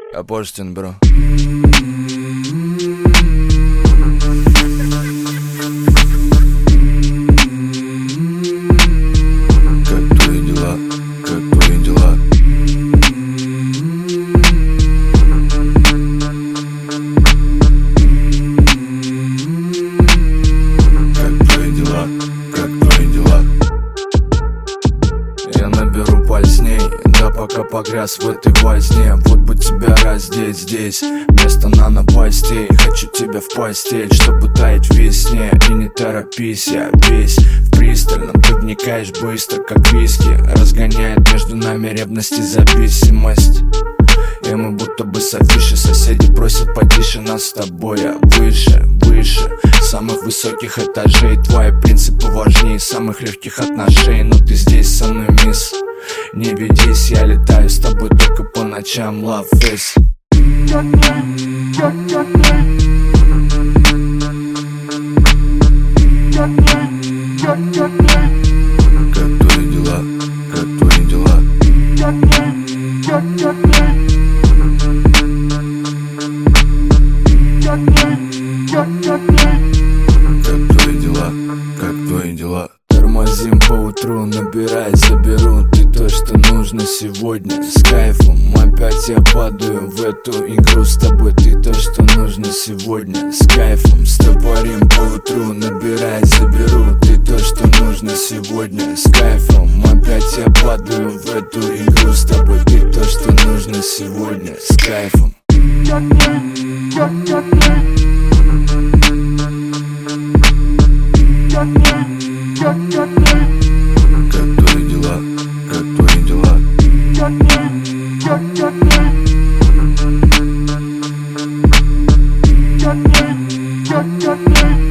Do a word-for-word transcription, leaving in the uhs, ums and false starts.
Апостин, бро. Как твои дела? Как твои дела? Как твои дела? Как твои дела? Я наберу поздней, да пока погряз в этой возне. Вот бы тебя раздеть здесь, место на напастей. Хочу тебя в постель, чтобы таять в весне. И не торопись, я весь в пристальном. Ты вникаешь быстро, как виски. Разгоняет между нами ревность и зависимость. И мы будто бы с афиши. Соседи просят потише нас с тобой. А выше, выше самых высоких этажей. Твои принципы важнее самых легких отношений. Но ты здесь со мной, мисс. Не ведись, я летаю с тобой только по ночам. Love face. Как твои дела? Как твои дела? Как твои дела? Как твои дела? Тормозим по утру, набирай, заберу. Ты то, что нужно сегодня. С кайфом опять я падаю в эту игру с тобой. Ты то, что нужно сегодня. С кайфом стопорим по утру, набирай, заберу. Ты то, что нужно сегодня. С кайфом опять я падаю в эту игру с тобой. Ты то, что нужно сегодня. С кайфом. Как твои дела? Как твои дела? Как